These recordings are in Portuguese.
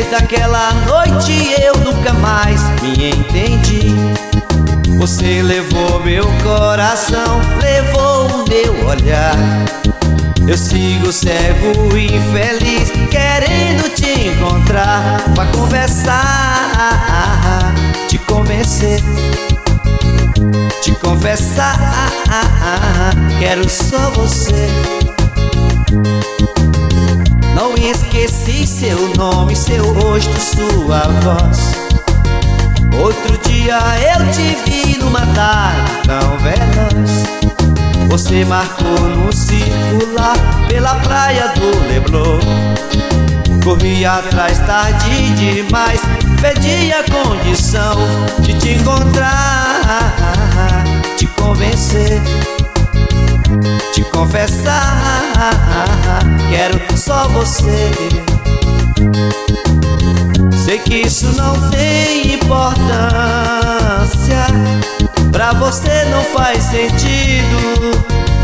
Desde aquela noite eu nunca mais me entendi. Você levou meu coração, levou o meu olhar. Eu sigo cego e infeliz, querendo te encontrar pra conversar, te convencer, te confessar. Quero só você. Não esqueci seu nome, seu rosto, sua voz. Outro dia eu te vi numa tarde tão veloz. Você marcou no circular pela praia do Leblon. Corri atrás tarde demais, pedi a condição de te encontrar, te convencer, te confessar. Quero só você. Sei que isso não tem importância, pra você não faz sentido,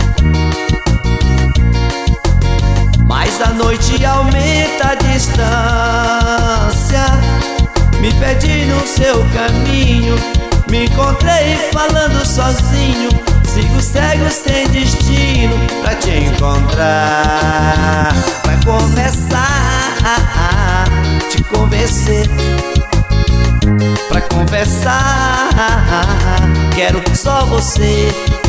mas a noite aumenta a distância. Me perdi no seu caminho, me encontrei falando sozinho. Sigo cego sem destino pra te encontrar, pra começar, te convencer, pra conversar. Quero só você.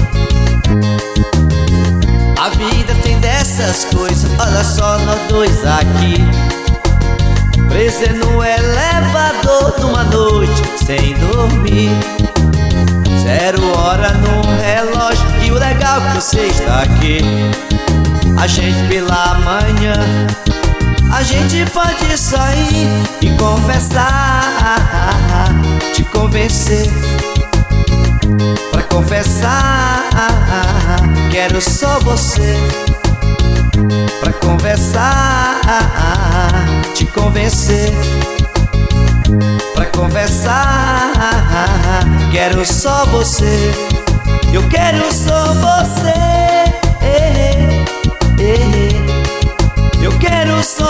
A vida tem dessas coisas, olha só nós dois aqui, preso no elevador numa noite sem dormir. 0 hora no relógio e o legal que você está aqui. A gente pela manhã, a gente pode sair e conversar, te convencer, pra confessar. Quero só você, pra conversar, te convencer, pra conversar. Quero só você, eu quero só você. Eu quero só